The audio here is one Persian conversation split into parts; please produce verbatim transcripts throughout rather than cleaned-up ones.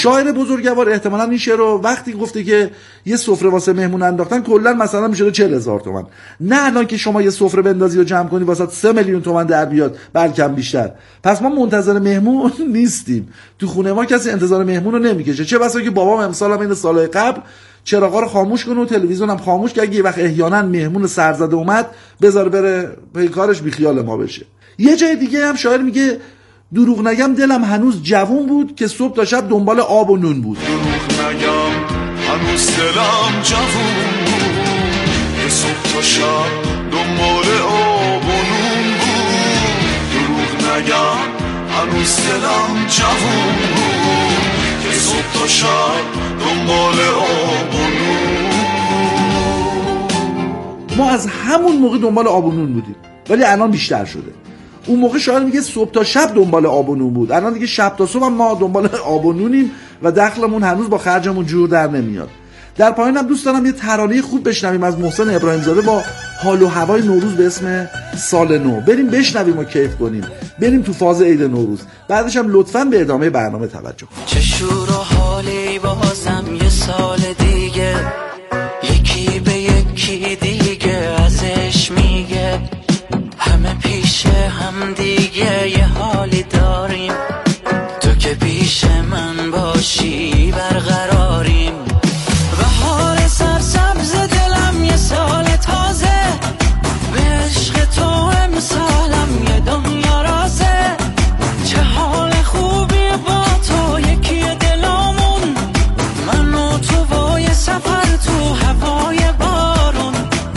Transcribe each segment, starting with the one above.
شاعر بزرگوار احتمالاً این شعر رو وقتی گفته که یه سفره واسه مهمون انداختن کلا مثلا میشه چهل هزار تومان، نه الان که شما یه سفره بندازی و جمع کنی واسه سه میلیون تومان در بیاد بلکه بیشتر. پس ما منتظر مهمون نیستیم، تو خونه ما کسی انتظار مهمون رو نمیکشه. چه بسا که بابام امسال هم این سال قبل چراغا رو خاموش کنه و تلویزیون هم خاموش که اگه یه وقت احیانا مهمون سرزده اومد بذار بره پی کارش، بی خیال ما بشه. یه جای دیگه هم شاعر میگه دروغ نگم دلم هنوز جوون بود که صبح تا شب دنبال آب و نون بود. دروغ نگم هنوز دلم جوون بود که صبح تا شب دنبال آب و نون بود. دروغ نگم هنوز دلم جوون بود که صبح تا شب دنبال آب و نون. ما از همون موقع دنبال آب و نون بودیم ولی الان بیشتر شده. اون موقع شاعر میگه صبح تا شب دنبال آب و نون بود، الان دیگه شب تا صبح هم ما دنبال آب و نونیم و دخلمون هنوز با خرجمون جور در نمیاد. در پایینم دوست دارم یه ترانه خوب بشنویم از محسن ابراهیم زاده با حال و هوای نوروز به اسم سال نو. بریم بشنویم و کیف کنیم، بریم تو فاز عید نوروز. بعدش هم لطفاً به ادامه برنامه توجه کنیم. چه شور و حالی بازم یه سال دیگه، یکی به یکی دیگه ازش میگه، همه پیش هم دیگه یه حالی داریم، تو که پیش من باشی برقراریم. بهار سرسبز دلم یه سال تازه، به عشق تو امسالم یه دنیا رازه. چه حال خوبی با تو یکی دلامون، من و تو و یه سفر تو هوای بارون.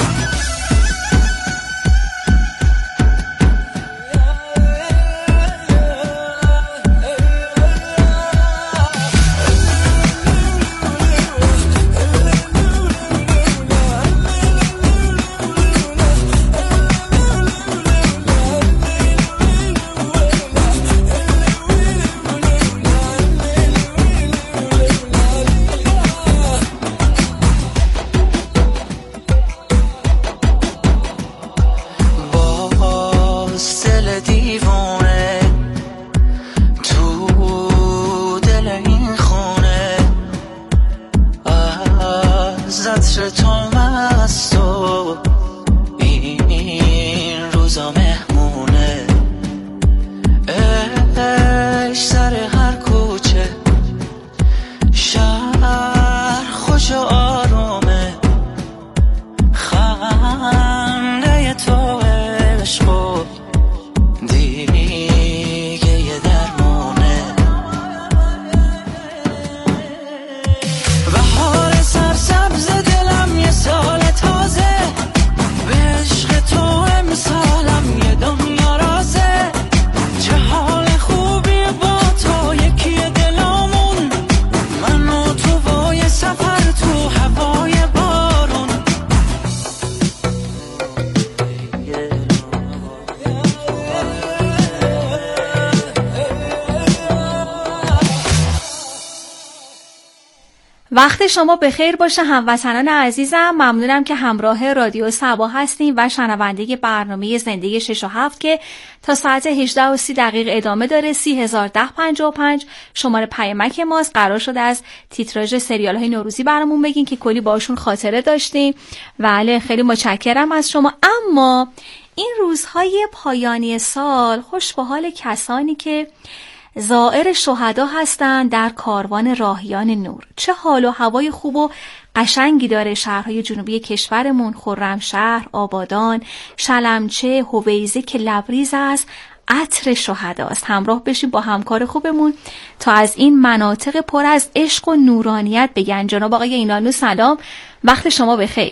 وقت شما بخیر باشه هموطنان عزیزم. ممنونم که همراه رادیو صبا هستیم و شنونده برنامه زندگی شش و هفت که تا ساعت هجده و سی دقیقه ادامه داره. سی هزار ده پنجاه و پنج شماره پیامک ماست. قرار شده از تیتراژ سریال های نوروزی برامون بگین که کلی باشون خاطره داشتیم. بله خیلی متشکرم از شما. اما این روزهای پایانی سال خوش به حال کسانی که زائر شهدا هستند در کاروان راهیان نور. چه حال و هوای خوب و قشنگی داره شهرهای جنوبی کشورمون، خرمشهر، آبادان، شلمچه، هویزه که لبریز است عطر شهداست. همراه بشیم با همکار خوبمون تا از این مناطق پر از عشق و نورانیت بگن. جناب آقای اینانو سلام، وقت شما بخیر.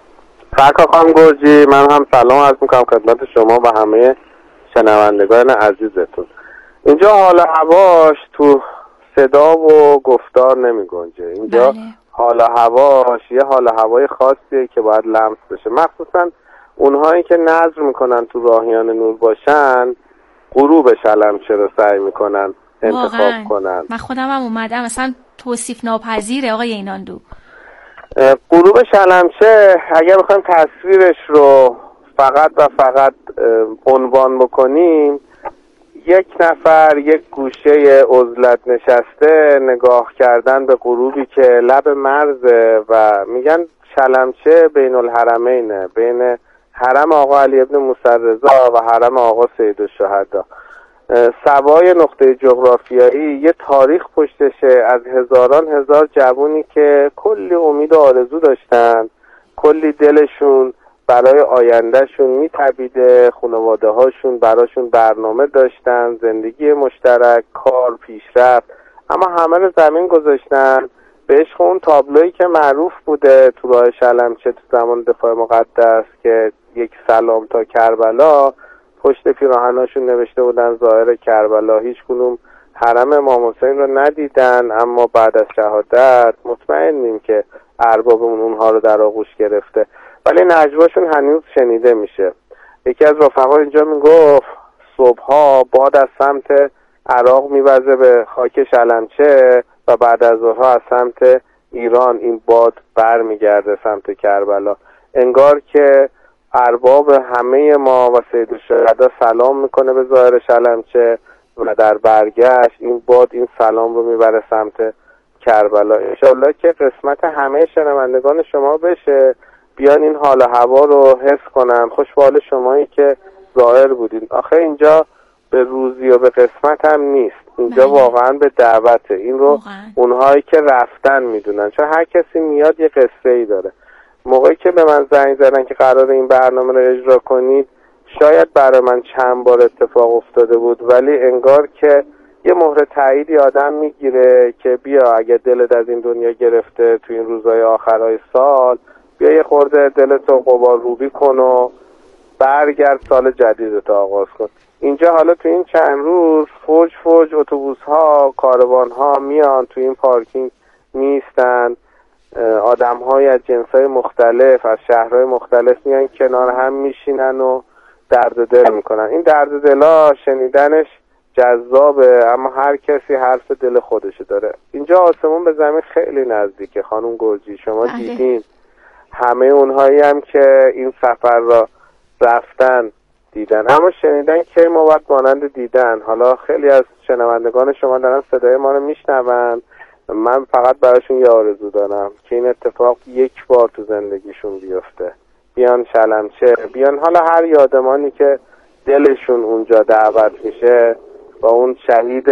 سرکار خانم گرجی، من هم سلام عرض میکنم خدمت شما و همه شنوندگان عزیزتون. اینجا حال هواش تو صدا و گفتار نمی گنجه. اینجا بله. حال هواش یه حال هوای خاصیه که باید لمس بشه، مخصوصا اونهایی که نظر میکنن تو راهیان نور باشن غروب شلمچه رو سعی میکنن انتخاب واقعا. کنن. من خودم هم اومدم، مثلا توصیف ناپذیره آقای ایناندو. غروب شلمچه اگر بخوایم تصویرش رو فقط و فقط عنوان بکنیم، یک نفر یک گوشه عزلت نشسته نگاه کردن به غروبی که لب مرزه و میگن شلمچه بین الحرمینه، بین حرم آقا علی ابن موسی رضا و حرم آقا سید الشهدا. سوای نقطه جغرافیایی یه تاریخ پشتشه از هزاران هزار جوونی که کلی امید و آرزو داشتن، کلی دلشون برای آیندهشون میتپیده، خانواده هاشون براشون برنامه داشتن، زندگی مشترک، کار، پیشرفت، اما همه رو زمین گذاشتن به عشق اون تابلویی که معروف بوده تو راه شلمچه تو زمان دفاع مقدس که یک سلام تا کربلا، پشت پیراهناشون نوشته بودن ظاهر کربلا. هیچ کنون حرم امام حسین رو ندیدن، اما بعد از شهادت مطمئنیم که اربابمون اونها رو در آغوش گرفته، ولی نجواشون هنوز شنیده میشه. یکی از رفقا اینجا میگفت صبحها باد از سمت عراق میوزه به خاک شلمچه و بعد از ظهرها از سمت ایران این باد بر میگرده سمت کربلا. انگار که ارباب همه ما و سید الشهدا سلام میکنه به ظاهر شلمچه و در برگشت این باد این سلام رو میبره سمت کربلا. انشالله که قسمت همه شنوندگان شما بشه، بیان این حال هوا رو حس کنن. خوش به حال شمایی که ظاهر بودین. آخه اینجا به روزی و به قسمت هم نیست، اینجا بله. واقعا به دعوته. این رو واقعا. اونهایی که رفتن میدونن، چون هر کسی میاد یه قصه ای داره. موقعی که به من زنگ زدن که قرار این برنامه رو اجرا کنید، شاید برای من چند بار اتفاق افتاده بود، ولی انگار که یه مهر تاییدی آدم میگیره که بیا اگه دلت از این دنیا گرفته تو این روزهای آخرای سال، بیا یه خورده دلتو غبار روبی کن و برگرد سال جدیدت آغاز کن. اینجا حالا تو این چند روز فوج فوج اتوبوس ها، کاروان ها میان تو این پارکینگ میستن، آدم های از جنس های مختلف از شهرهای مختلف میان کنار هم میشینن و درد دل میکنن. این درد دلا شنیدنش جذابه، اما هر کسی حرف دل خودشو داره. اینجا آسمون به زمین خیلی نزدیکه خانم گرجی، شما بله. دیدین همه اونهایی هم که این سفر را رفتن دیدن، اما شنیدن که ما وقت مانند دیدن. حالا خیلی از شنوندگان شما دارن صدای ما رو میشنون، من فقط براشون یه آرزو دارم که این اتفاق یک بار تو زندگیشون بیفته، بیان شلمچه، بیان حالا هر یادمانی که دلشون اونجا دعوت میشه با اون شهید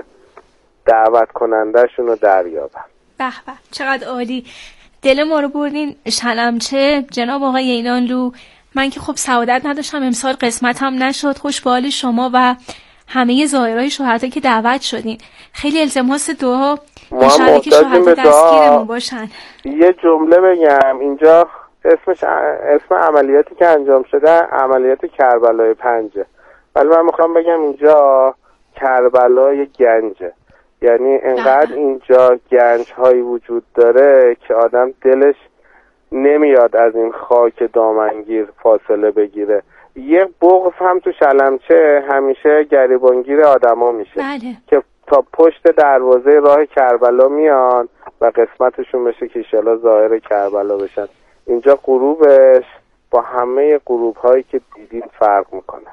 دعوت کنندهشون رو دریابن. به به چقدر عالی، دل ما رو بردین شلمچه جناب آقای اینانلو. من که خب سعادت نداشتم امسال قسمتم نشد. خوش به حال شما و همه زائرای شهدا که دعوت شدین. خیلی التماس دعا انشالله که شهدا دستگیرمون باشن. یه جمله بگم اینجا، اسمش اسم عملیاتی که انجام شده عملیات کربلای پنجه، ولی من میخوام بگم اینجا کربلای گنجه. یعنی انقدر اینجا گنج هایی وجود داره که آدم دلش نمیاد از این خاک دامنگیر فاصله بگیره. یه بغض هم تو شلمچه همیشه گریبانگیر آدما میشه بله. که تا پشت دروازه راه کربلا میان و قسمتشون بشه که ایشالا ظاهر کربلا بشن. اینجا غروبش با همه غروب هایی که دیدیم فرق میکنه.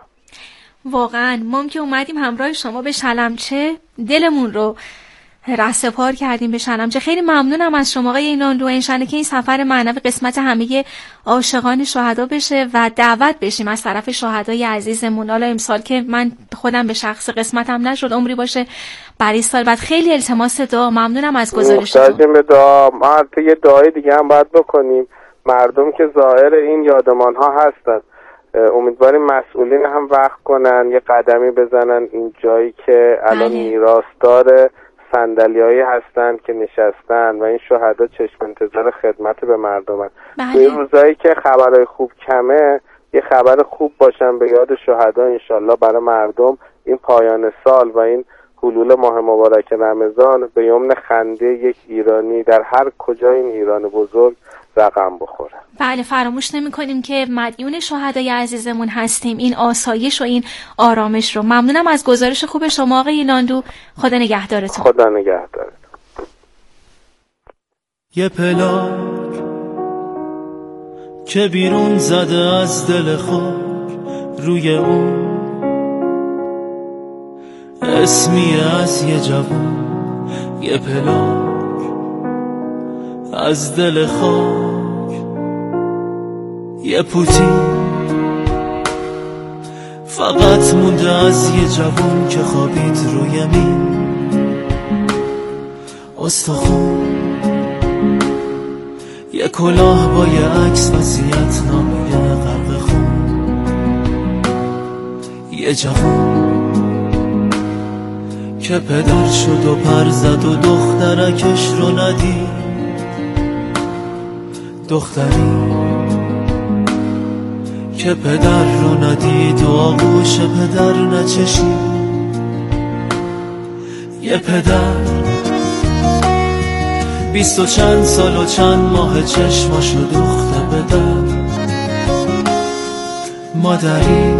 واقعا ما که اومدیم همراه شما به شلمچه دلمون رو رهسپار کردیم به شلمچه. خیلی ممنونم از شما آقای اینانلو. انشالله که این سفر معنوی قسمت همه عاشقان شهدا بشه و دعوت بشیم از طرف شهدای عزیزمون. حالا امسال که من خودم به شخص قسمتم نشد، عمری باشه برای سال بعد. خیلی التماس دعا. ممنونم از گزارشتون. محتاجیم به دعا. ما حتی یه دعای دیگه هم باید بکنیم. مردم که ظاهر این یادمان ها هستن، امیدواریم مسئولین هم وقت کنن یه قدمی بزنن این جایی که الان میراثدار صندلیایی هستن که نشستن و این شهدا چشم انتظار خدمت به مردمن. توی این روزایی که خبرهای خوب کمه یه خبر خوب باشن به یاد شهدا انشالله برای مردم این پایان سال و این حلول ماه مبارک رمضان به یمن خنده یک ایرانی در هر کجای این ایران بزرگ رقم بخوره. بله فراموش نمی کنیم که مدیون شهدای عزیزمون هستیم. این آسایش و این آرامش رو. ممنونم از گزارش خوب شما آقای اینانلو. خدا نگهدارتون. خدا نگهدارتون. یه پلاک که بیرون زده از دل خود، روی اون اسمی از یه جوون، یه پلاک از دل خاک، یه پوتی فقط مونده از یه جوون که خوابید روی مین استخون، یه کلاه با یه عکس وصیت نامه غرق خون، یه جوون که پدر شد و پر زد و دخترکش رو ندید، دختری که پدر رو ندید و آغوش پدر نچشید، یه پدر بیست و چند سال و چند ماه چشماشو دوخته به در، مادری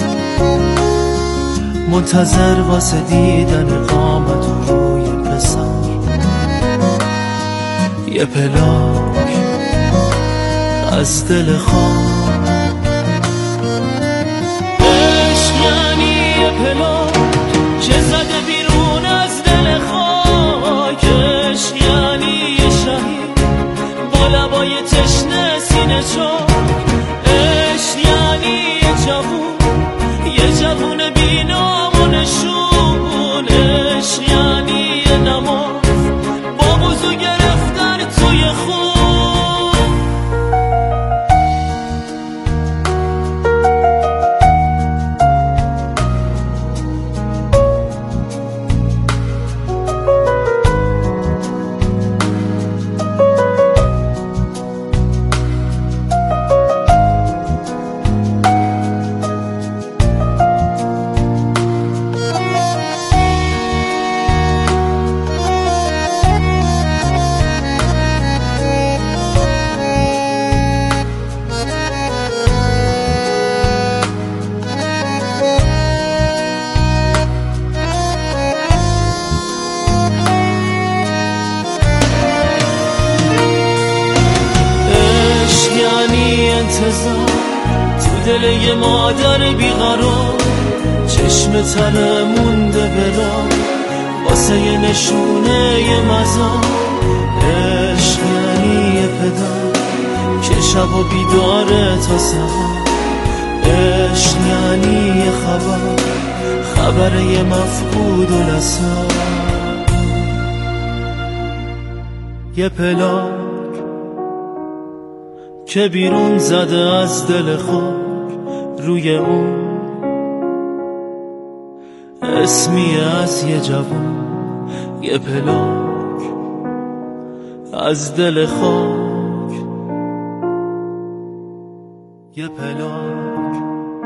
منتظر واسه دیدن قامت و روی پسر، یه پلاک از دل خاک. عشق یعنی یه پلاک که زده بیرون از دل خاک، عشق یعنی یه شهید با لبای تشنه سینه چاک، عشق یعنی یه جوون، یه جوون بینام و نشون، عشق یعنی یه نماز با وضو گرفتن توی خون. تو دل یه مادر بیقرار، چشم تنه مونده برام واسه یه نشونه یه مزار، عشق یعنی یه پدر که شب و بیداره تا سحر، عشق یعنی یه خبر، خبر یه مفقود و نسار، یه پلاک که بیرون زده از دل خاک، روی اون اسمی از یه جوون، یه پلاک از دل خاک، یه پلاک.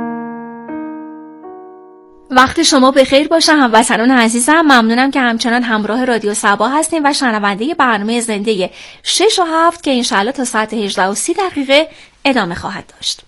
وقت شما بخیر باشه هموطنان عزیزم. ممنونم که همچنان همراه رادیو صبا هستین و شنونده برنامه زنده شش و هفت که انشاءالله تا ساعت هجده و سی دقیقه ادامه خواهد داشت.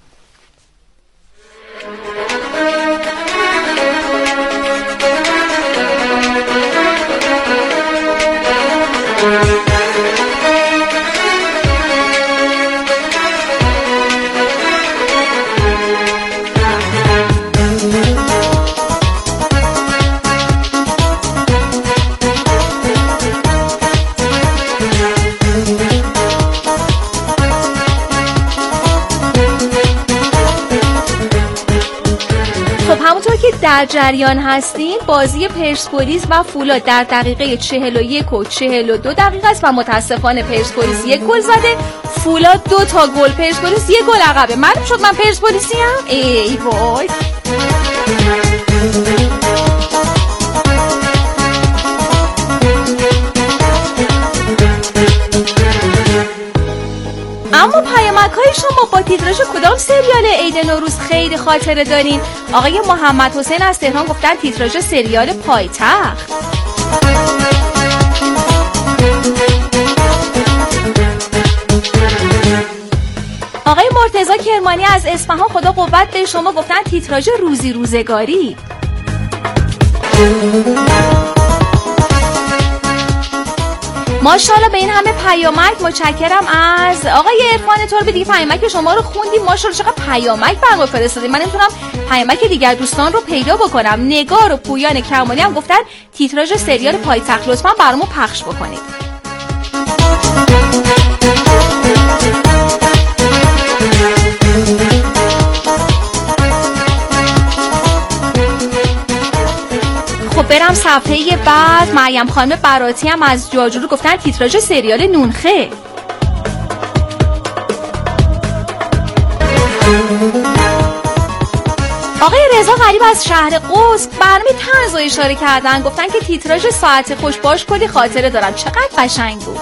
در جریان هستین بازی پرسپولیس و فولاد در دقیقه چهل و یک و چهل و دو دقیقه است و متاسفانه پرسپولیس یک گل زده، فولاد دو تا گل، پرسپولیس یک گل عقبه. معلوم شد من پرسپولیسی ام؟ ای وای. اما پیامک‌های شما با تیتراژ کدام سریال عید نوروز خیلی خاطره دارین؟ آقای محمد حسین از تهران گفتن تیتراژ سریال پایتخت. آقای مرتضی کرمانی از اصفهان خدا قوت به شما گفتن تیتراژ روزی روزگاری. ما ماشاءالله به این همه پیامک. متشکرم از آقای عرفان تربی. دیگه پیامک شما رو خوندیم. ماشاءالله چقدر پیامک برام فرستادید. من نمیتونم پیامک دیگر دوستان رو پیدا بکنم. نگار و پویان کمالی هم گفتن تیتراژ سریال پایتخت لطفاً برامون پخش بکنید. خب برم صفحه بعد. مریم خانم براتی هم از جاجورو گفتن تیتراژ سریال نونخه. آقای رضا غریب از شهر قوس برنامه طنز رو اشاره کردن، گفتن که تیتراژ ساعت خوش باش کلی خاطره دارم، چقدر قشنگ بود.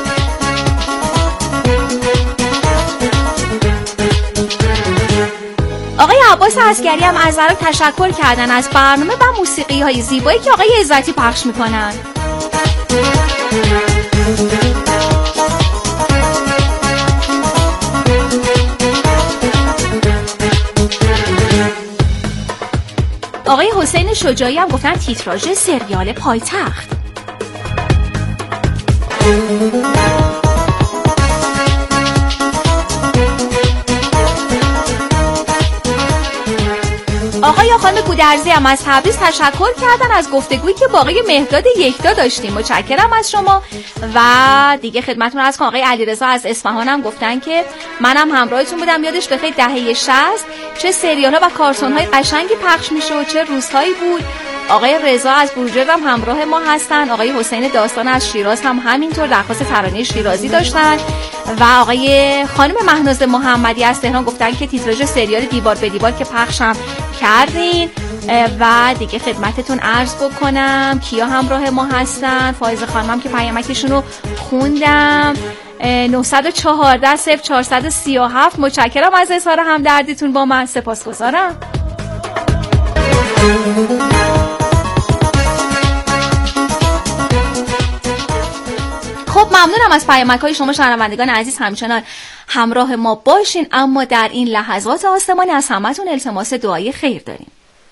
آقای عباس عسگری هم از برای تشکر کردن از برنامه و موسیقی های زیبایی که آقای عزتی پخش میکنن. آقای حسین شجاعی هم گفتن تیتراژ سریال پایتخت. آقای خانم گودرزی هم از تبریز تشکر کردن از گفتگویی که با آقای مهداد یکتا داشتیم. متشکرم از شما. و دیگه خدمتتون عرض کنم آقای علیرضا از اصفهان هم گفتن که منم همراهتون بودم، یادش بخیر دهه شصت چه سریال‌ها و کارتون‌های قشنگی پخش میشه و چه روزهایی بود. آقای رضا از بروجرد هم همراه ما هستن. آقای حسین داستان از شیراز هم همینطور درخواست ترانه شیرازی داشتن. و آقای خانم مهناز محمدی از تهران گفتن که تیتراژ سریال دیوار به دیوار که پخشم کردین. و دیگه خدمتتون عرض بکنم کیا همراه ما هستن. فائزه خانم هم که پیامکشون رو خوندم. نه چهار صفر صفر چهار سه هفت. متشکرم از اظهار همدردیتون با من. سپاسگزارم. خب ممنونم از پیامک‌های شما شنوندگان عزیز، همچنان همراه ما باشین. اما در این لحظات آسمانی از همتون التماس دعای خیر داریم.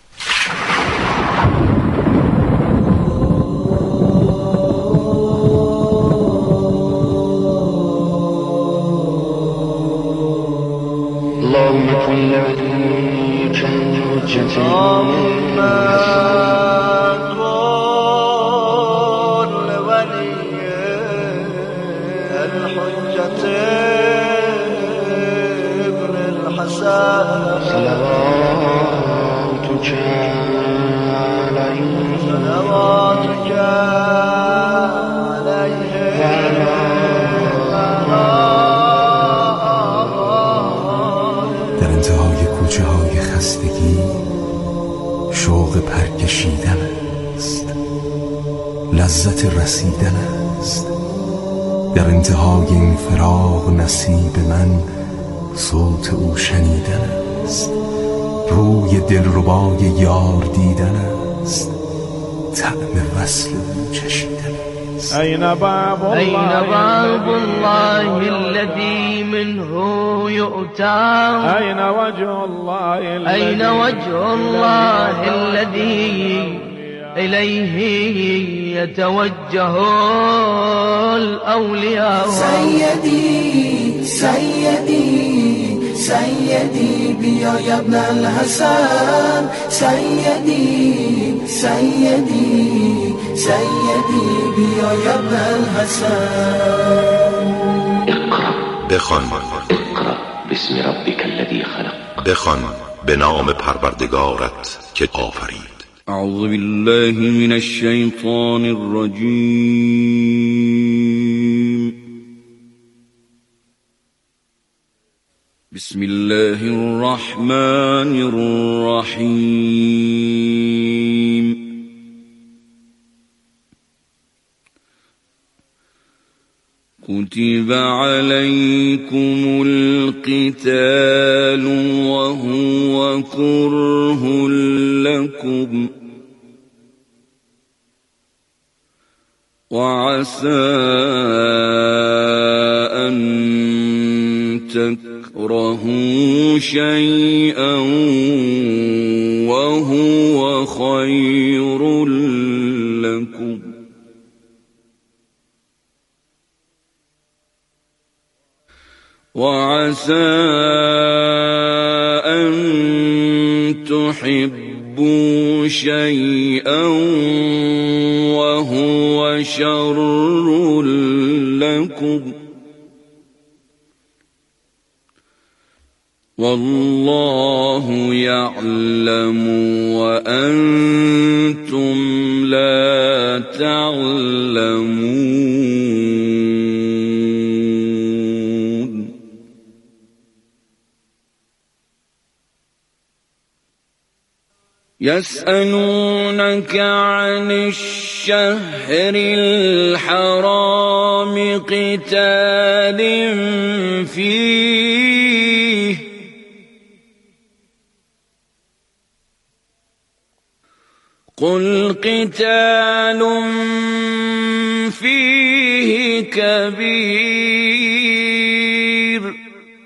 اللهم كن لوليك الحجة ابن الحسن صلواتك عليه صلواتك عليه در انتهای کوچه های خستگی شوق پرکشیدن است، لذت رسیدن است. در انتهای این فراق نصیب من صوت او شنیدن است، روی دلربای یار دیدن است، طعم وصل او چشیدن است. أين باب الله, أين باب الله الذي منه يؤتى أين وجه الله أين وجه الله الذي إليه يتوجه الأولياء. سيدي سيدي سيدي بيا يا ابن الحسن سيدي سيدي سيدي بيا يا ابن الحسن. اقرأ بخوان. اقرأ باسم ربك الذي خلق. بخوان به نام پروردگارت که آفرید. أعوذ بالله من الشيطان الرجيم. بسم الله الرحمن الرحيم. كتب عليكم القتال وهو كره لكم وعسى أن تكرهوا شيئا وهو خير لكم وعسى أن تحبوا شيئا وهو شر لكم والله يعلم وأنتم لا تعلمون. يسألونك عن الشهر الحرام قتال فيه قل قتال فيه كبير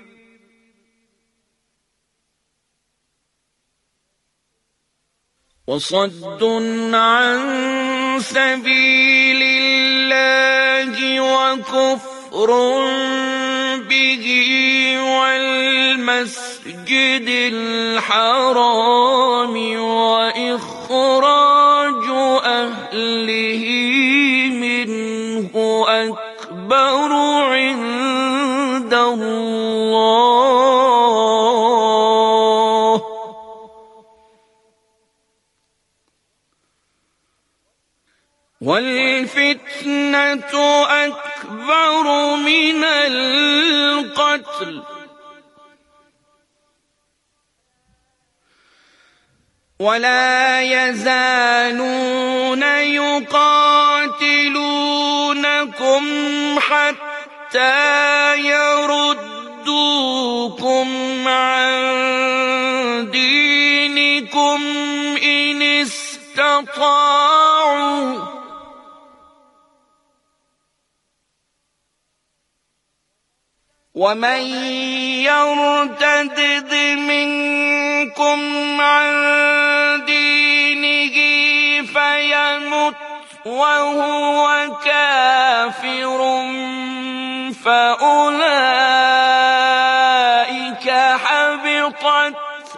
وصد عن سبيل الله وكفر به والمسجد الحرام وإخراج أهله منه أكبر عند الله والفتنة أكبر من القتل ولا يزالون يقاتلونكم حتى يردوكم عن دينكم إن استطاعوا ومن يرتد منكم عن دينه فيمت وهو كافر فأولئك حبطت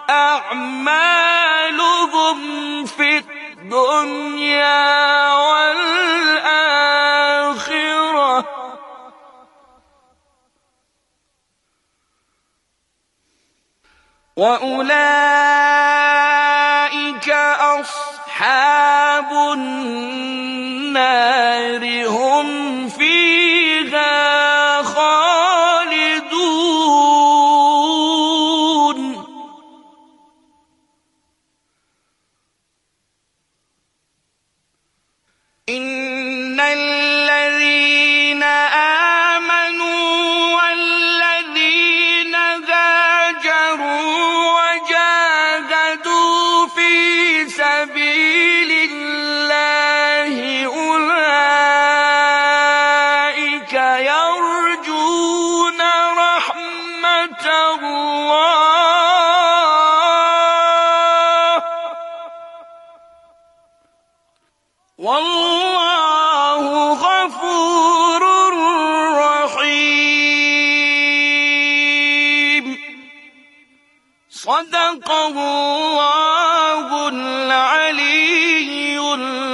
أعمالهم في الدنيا والآخرة وأولئك أصحاب النار هم فيها خالدون. إن الذين آمنوا والذين هاجروا وجاهدوا في سبيل الله أولئك يرجون رحمة الله والله غفور رحيم. صدق الله العلي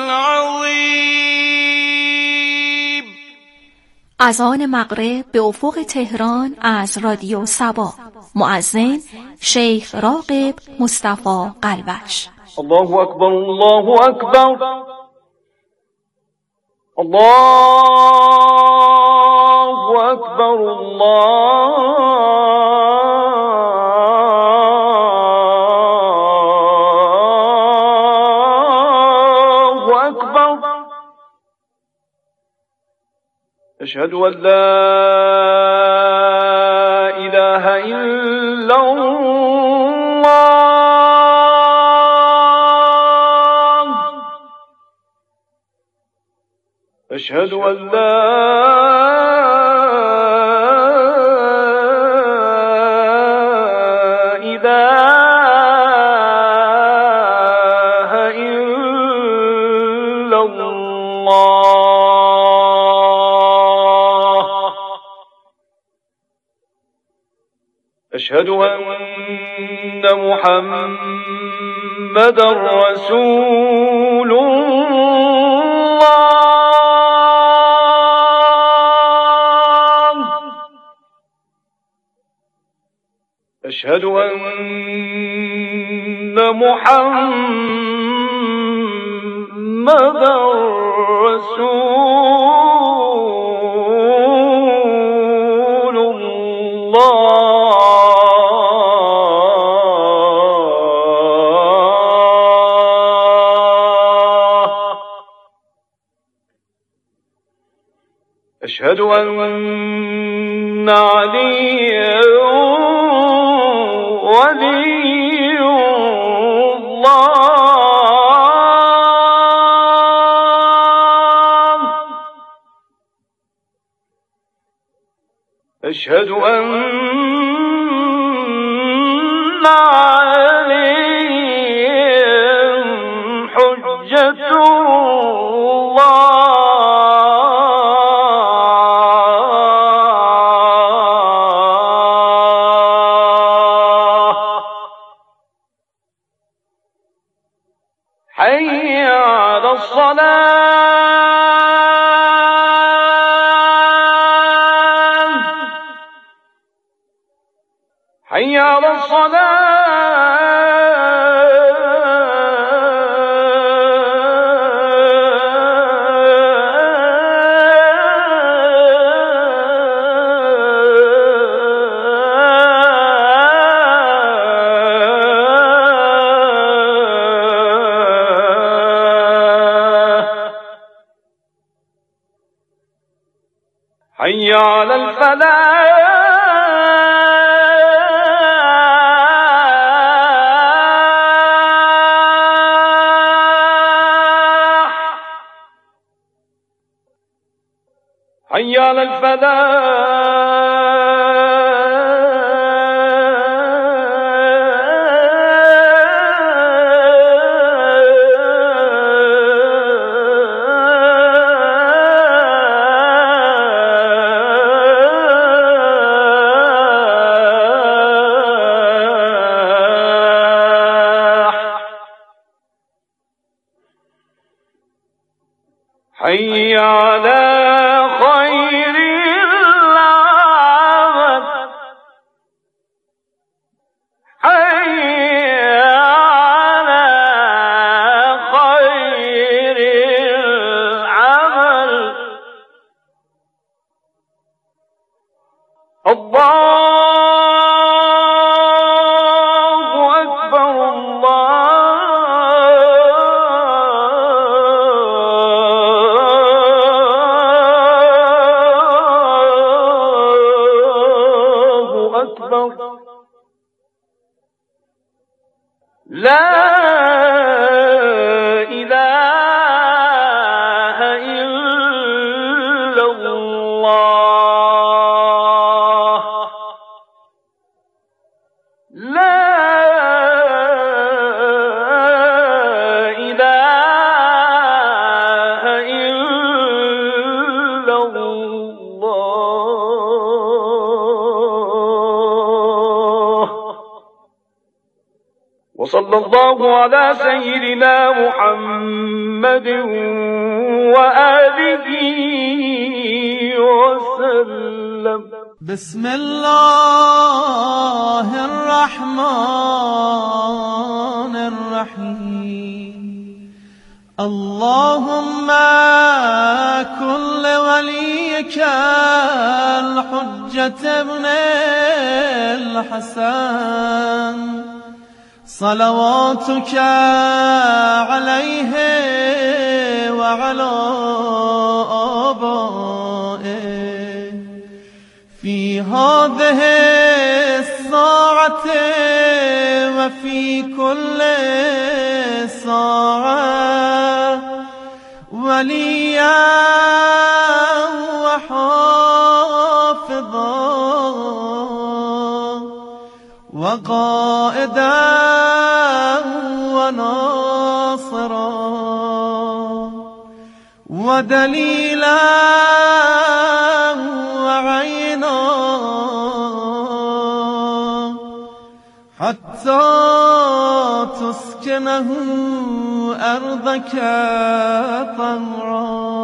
العظيم. اذان مغرب به افق تهران از رادیو صبا. مؤذن شیخ راغب مصطفی قلبش. الله اکبر الله اکبر الله اکبر الله اکبر. اشهد ان لا اله الا الله اشهد ان لا اله الا الله أشهد أن محمد رسول الله أشهد أن محمد رسول الله أشهد أن عليا ولي الله أشهد أن عليهم حجة حي على الصلاة حي على حي على الفلاح حي على حي على خير العمل حي على خير العمل الله أكبر الله أكبر لا إله إلا الله لا إله إلا الله وصلى الله على سيدنا محمد وآله وسلم بسم الله الرحمن الرحيم اللهم كن لوليك الحجة ابن الحسن صلواتك عليه وعلى آبائه في هذه الساعة وفي كل ساعة وليا وحافظا وقائدا وناصرا ودليلا وعينا حتى تسكنه أرضك طوعا